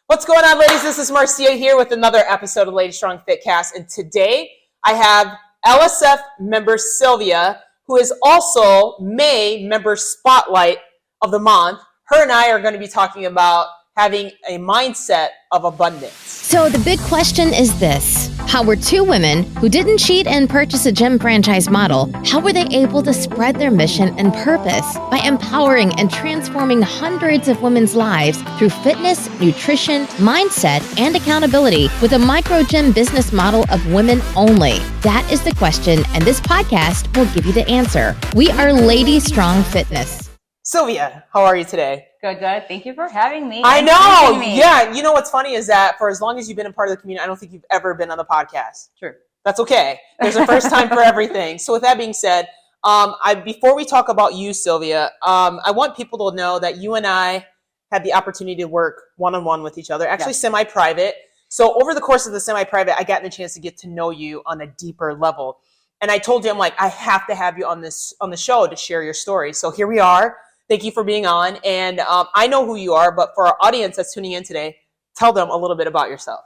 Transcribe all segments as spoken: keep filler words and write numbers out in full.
What's going on, ladies? This is Marcia here with another episode of Lady Strong Fitcast, and today I have L S F member Sylvia, who is also May member Spotlight of the month. Her and I are going to be talking about having a mindset of abundance. So the big question is this: how were two women who didn't cheat and purchase a gym franchise model, how were they able to spread their mission and purpose by empowering and transforming hundreds of women's lives through fitness, nutrition, mindset, and accountability with a micro gym business model of women only? That is the question, and this podcast will give you the answer. We are Lady Strong Fitness. Sylvia, how are you today? Good, good. Thank you for having me. I know. Yeah. You know what's funny is that for as long as you've been a part of the community, I don't think you've ever been on the podcast. True. That's okay. There's a first time for everything. So with that being said, um, I before we talk about you, Sylvia, um, I want people to know that you and I had the opportunity to work one-on-one with each other, actually Yes. semi-private. So over the course of the semi-private, I got the chance to get to know you on a deeper level. And I told you, I'm like, I have to have you on this on the show to share your story. So here we are. Thank you for being on. And um, I know who you are, but for our audience that's tuning in today, tell them a little bit about yourself.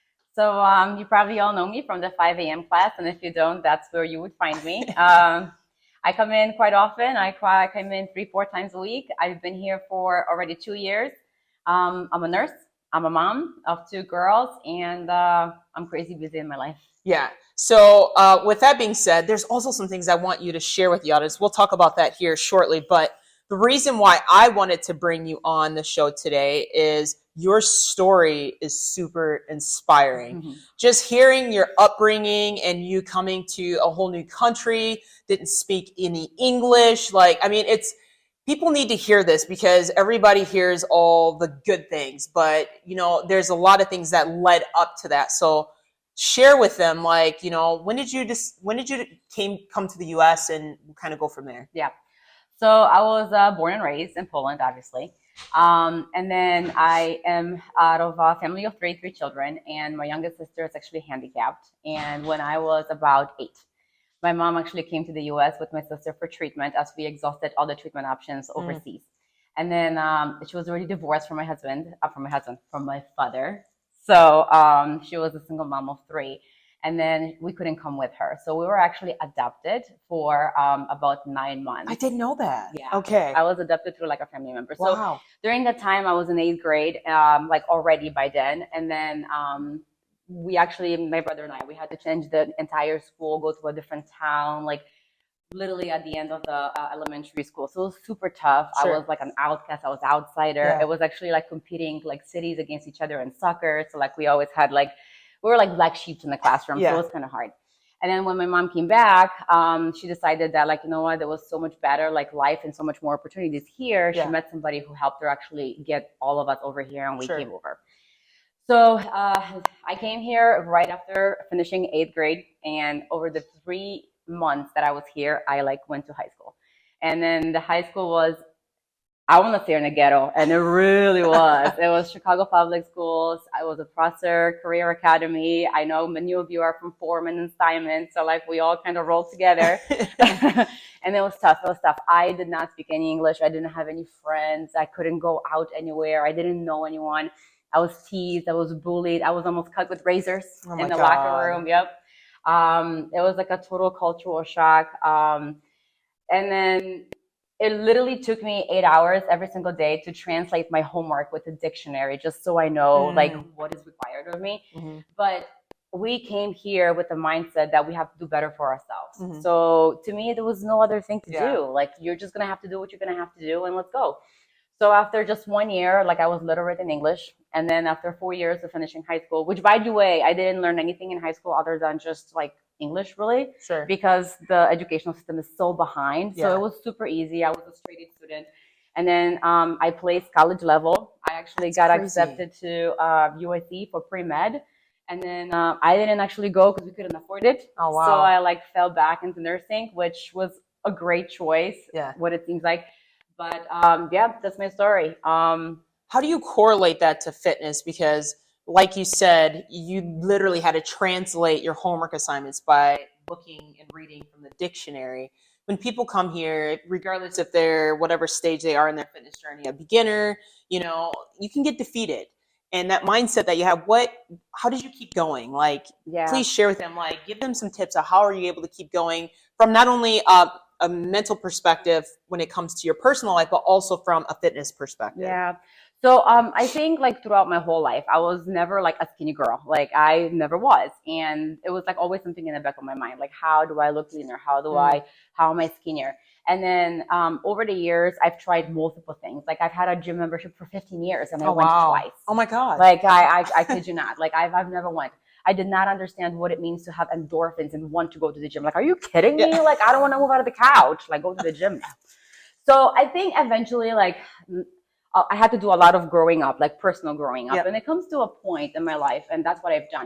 So um, you probably all know me from the five a.m. class, and if you don't, that's where you would find me. um, I come in quite often. I, I come in three, four times a week. I've been here for already two years. Um, I'm a nurse. I'm a mom of two girls, and uh, I'm crazy busy in my life. Yeah. So uh, with that being said, there's also some things I want you to share with the audience. We'll talk about that here shortly, but the reason why I wanted to bring you on the show today is your story is super inspiring. Mm-hmm. Just hearing your upbringing and you coming to a whole new country, didn't speak any English. Like, I mean, it's, people need to hear this because everybody hears all the good things, but you know, there's a lot of things that led up to that. So share with them, like, you know, when did you just, when did you came, come to the U S and kind of go from there? Yeah. So I was uh, born and raised in Poland, obviously. Um, and then I am out of a family of three, three children, and my youngest sister is actually handicapped. And when I was about eight, my mom actually came to the U S with my sister for treatment as we exhausted all the treatment options overseas. Mm. And then um, she was already divorced from my husband, uh, from my husband, from my father. So um, she was a single mom of three. And then we couldn't come with her. So we were actually adopted for um, about nine months. I didn't know that. Yeah. Okay. I was adopted through like a family member. Wow. So during that time, I was in eighth grade, um, like already by then. And then um, we actually, my brother and I, we had to change the entire school, go to a different town, like literally at the end of the uh, elementary school. So it was super tough. Sure. I was like an outcast. I was outsider. Yeah. It was actually like competing like cities against each other in soccer. So like we always had like, we were like black sheep in the classroom, yeah. So it was kind of hard. And then when my mom came back, um, she decided that, like, you know what, there was so much better, like, life and so much more opportunities here. Yeah. She met somebody who helped her actually get all of us over here, and we sure. came over. So uh, I came here right after finishing eighth grade, and over the three months that I was here, I, like, went to high school. And then the high school was, I want to say in the ghetto, and it really was. It was Chicago Public Schools. I was a Prosser Career Academy. I know many of you are from Foreman and Simon, so like we all kind of rolled together. And it was tough. It was tough. I did not speak any English. I didn't have any friends. I couldn't go out anywhere. I didn't know anyone. I was teased. I was bullied. I was almost cut with razors oh in the God. locker room. Yep. Um, it was like a total cultural shock. Um, and then it literally took me eight hours every single day to translate my homework with a dictionary, just so I know mm. like what is required of me. Mm-hmm. But we came here with the mindset that we have to do better for ourselves. Mm-hmm. So to me, there was no other thing to yeah. do. Like, you're just going to have to do what you're going to have to do, and let's go. So after just one year, like, I was literate in English. And then after four years of finishing high school, which, by the way, I didn't learn anything in high school other than just like English, really, sure. because the educational system is so behind. Yeah. So it was super easy. I was a straight A student. And then um, I placed college level. I actually That's got crazy. accepted to uh, U S C for pre-med. And then uh, I didn't actually go because we couldn't afford it. Oh, wow. So I like fell back into nursing, which was a great choice, yeah. what it seems like. But um, yeah, that's my story. Um, How do you correlate that to fitness? Because like you said, you literally had to translate your homework assignments by looking and reading from the dictionary. When people come here, regardless if they're whatever stage they are in their fitness journey, a beginner, you know, you can get defeated. and that mindset that you have, what, how did you keep going? Like, Yeah. please share with them, like, give them some tips of how are you able to keep going from not only uh, a mental perspective when it comes to your personal life, but also from a fitness perspective. Yeah. So um, I think like throughout my whole life, I was never like a skinny girl. Like I never was. And it was like always something in the back of my mind. Like, how do I look leaner? How do Mm. I, how am I skinnier? And then um, over the years, I've tried multiple things. Like I've had a gym membership for fifteen years and I Oh, went wow. twice. Oh my God. Like I, I, I kid you not. Like I've, I've never went. I did not understand what it means to have endorphins and want to go to the gym. Like, are you kidding me? Yeah. Like, I don't want to move out of the couch. Like, go to the gym now. So I think eventually, like, I had to do a lot of growing up, like personal growing up. Yep. And it comes to a point in my life, and that's what I've done.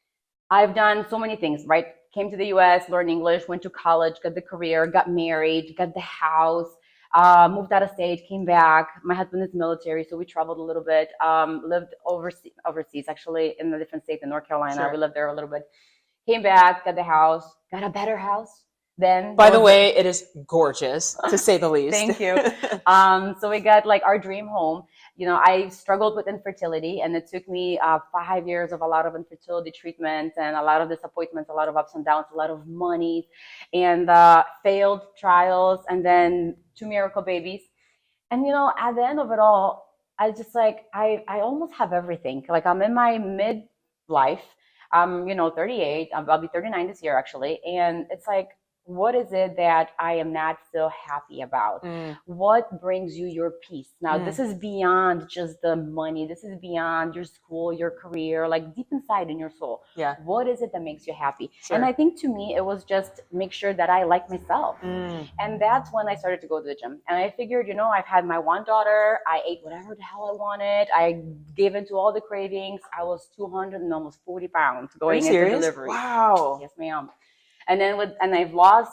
I've done so many things, right? Came to the U S, learned English, went to college, got the career, got married, got the house, uh, moved out of state, came back. My husband is military, so we traveled a little bit, um, lived overseas, overseas, actually in a different state in North Carolina. Sure. We lived there a little bit. Came back, got the house, got a better house. Then, by the way, it is gorgeous, to say the least. Thank you. Um, so we got like our dream home. You know, I struggled with infertility, and it took me uh, five years of a lot of infertility treatments and a lot of disappointments, a lot of ups and downs, a lot of money, and uh, failed trials, and then two miracle babies. And you know, at the end of it all, I just like I I almost have everything. Like I'm in my midlife. I'm you know thirty-eight. I'll be thirty-nine this year actually, and it's like, what is it that I am not still happy about? Mm. What brings you your peace? Now, Mm. this is beyond just the money. This is beyond your school, your career, like deep inside in your soul. Yeah. What is it that makes you happy? Sure. And I think to me, it was just make sure that I like myself. Mm. And that's when I started to go to the gym. And I figured, you know, I've had my one daughter. I ate whatever the hell I wanted. I gave into all the cravings. I was two hundred and almost forty pounds going into serious? delivery. Wow. Yes, ma'am. And then with, and I've lost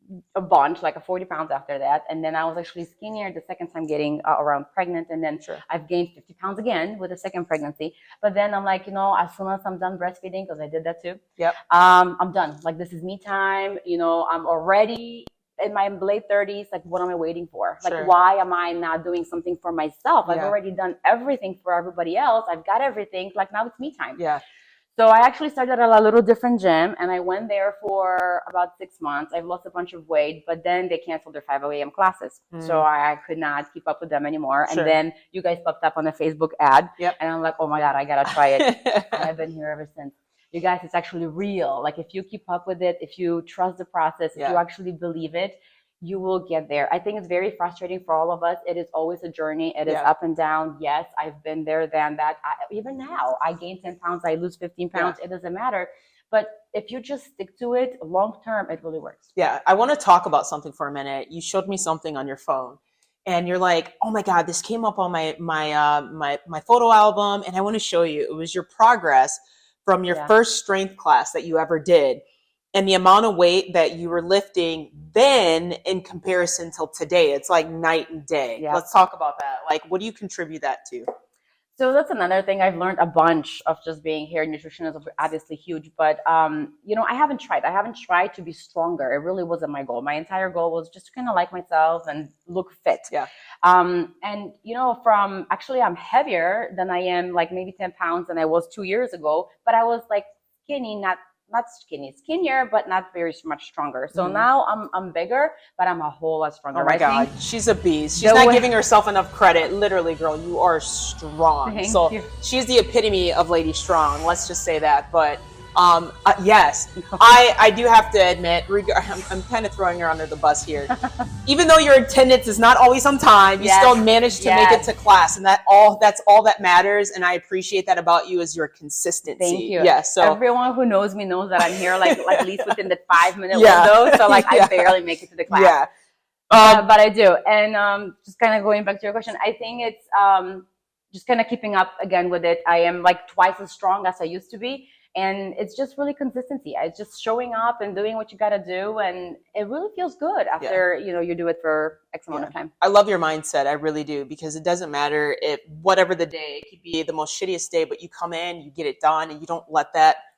a bunch, like a forty pounds after that. And then I was actually skinnier the second time getting uh, around pregnant. And then Sure. I've gained fifty pounds again with the second pregnancy. But then I'm like, you know, as soon as I'm done breastfeeding, because I did that too. Yep. Um, I'm done. Like, this is me time. You know, I'm already in my late thirties. Like, what am I waiting for? Like, Sure. why am I not doing something for myself? I've Yeah. already done everything for everybody else. I've got everything. Like, now it's me time. Yeah. So I actually started at a little different gym, and I went there for about six months. I've lost a bunch of weight, but then they canceled their five a.m. classes. Mm. So I could not keep up with them anymore. Sure. And then you guys popped up on a Facebook ad. Yep. And I'm like, oh my God, I got to try it. And I've been here ever since. You guys, it's actually real. Like, if you keep up with it, if you trust the process, if Yeah. you actually believe it, you will get there. I think it's very frustrating for all of us. It is always a journey. It is Yeah. up and down. Yes, I've been there, than that. I, even now, I gain ten pounds, I lose fifteen pounds. Yeah. It doesn't matter. But if you just stick to it long term, it really works. Yeah, I want to talk about something for a minute. You showed me something on your phone, and you're like, "Oh my God, this came up on my my uh, my my photo album," and I want to show you. It was your progress from your Yeah. first strength class that you ever did, and the amount of weight that you were lifting then in comparison till today. It's like night and day. Yeah. Let's talk about that. Like, what do you contribute that to? So that's another thing. I've learned a bunch of just being here. Nutrition is obviously huge, but um, you know, I haven't tried. I haven't tried to be stronger. It really wasn't my goal. My entire goal was just to kind of like myself and look fit. Yeah. Um, and you know, from actually, I'm heavier than I am, like maybe ten pounds than I was two years ago. But I was like skinny, not not skinny, skinnier, but not very much stronger. So Mhm. now I'm I'm bigger, but I'm a whole lot stronger. Oh my I God, think- she's a beast. She's The not way- giving herself enough credit. Literally, girl, you are strong. Thank so you. she's the epitome of lady strong. Let's just say that. But um, uh, yes, I, I do have to admit, reg- I'm, I'm kind of throwing her under the bus here. Even though your attendance is not always on time, you Yes. still manage to Yes. make it to class, and that all that's all that matters. And I appreciate that about you is your consistency. Thank you. Yes. So everyone who knows me knows that I'm here like, like at least within the five minute Yeah. window. So like Yeah. I barely make it to the class. yeah. Uh, Um, but I do. And um, just kind of going back to your question, I think it's um, just kind of keeping up again with it. I am like twice as strong as I used to be. And it's just really consistency. It's just showing up and doing what you got to do. And it really feels good after, you know, you do it for X amount Yeah. of time. I love your mindset. I really do, because it doesn't matter if whatever the day, it could be the most shittiest day, but you come in, you get it done, and you don't let that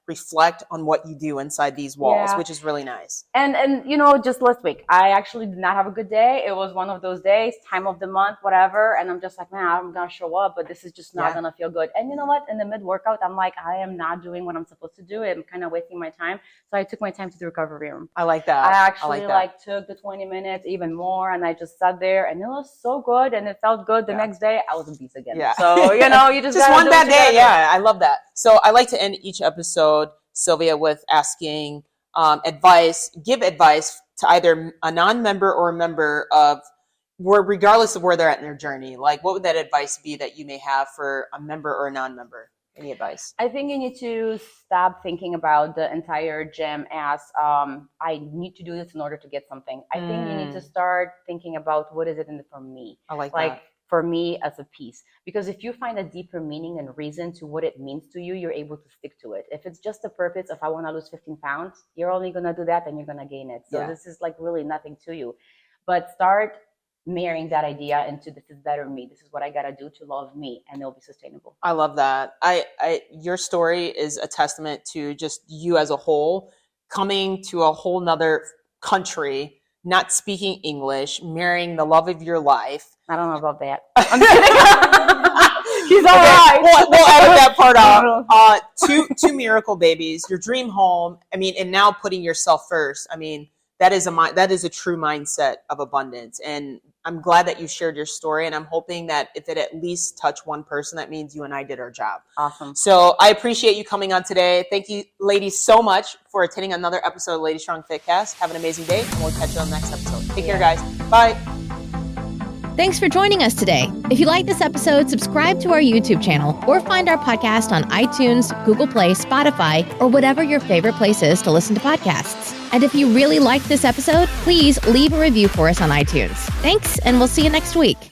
reflect on what you do inside these walls, Yeah. which is really nice. And, and you know, just last week, I actually did not have a good day. It was one of those days, time of the month, whatever. And I'm just like, man, I'm going to show up, but this is just not Yeah. going to feel good. And you know what? In the mid workout, I'm like, I am not doing what I'm supposed to do. I'm kind of wasting my time. So I took my time to the recovery room. I like that. I actually like, like, that. took the twenty minutes, even more. And I just sat there and it was so good. And it felt good. The Yeah. next day, I was a beast again. Yeah. So, you know, you just, just gotta one do bad what you day. gotta do. Yeah, I love that. So I like to end each episode, Sylvia, with asking um, advice, give advice to either a non-member or a member of where, regardless of where they're at in their journey. Like, what would that advice be that you may have for a member or a non-member? Any advice? I think you need to stop thinking about the entire gym as um, I need to do this in order to get something. I think you need to start thinking about what is it in it for me. I like, Like that. for me as a piece. Because if you find a deeper meaning and reason to what it means to you, you're able to stick to it. If it's just the purpose of I want to lose fifteen pounds, you're only going to do that and you're going to gain it. So Yeah. this is like really nothing to you. But start marrying that idea into this is better me. This is what I got to do to love me, and it'll be sustainable. I love that. I, I, your story is a testament to just you as a whole coming to a whole nother country, not speaking English, marrying the love of your life. I don't know about that. I'm kidding. She's all Okay, right. We'll, we'll edit that part out. Uh, two, two miracle babies, your dream home. I mean, and now putting yourself first. I mean, that is a mi- that is a true mindset of abundance. And I'm glad that you shared your story. And I'm hoping that if it at least touched one person, that means you and I did our job. Awesome. So I appreciate you coming on today. Thank you, ladies, so much for attending another episode of Lady Strong Fitcast. Have an amazing day, and we'll catch you on the next episode. Take care, guys. Bye. Thanks for joining us today. If you like this episode, subscribe to our YouTube channel or find our podcast on iTunes, Google Play, Spotify, or whatever your favorite place is to listen to podcasts. And if you really liked this episode, please leave a review for us on iTunes. Thanks, and we'll see you next week.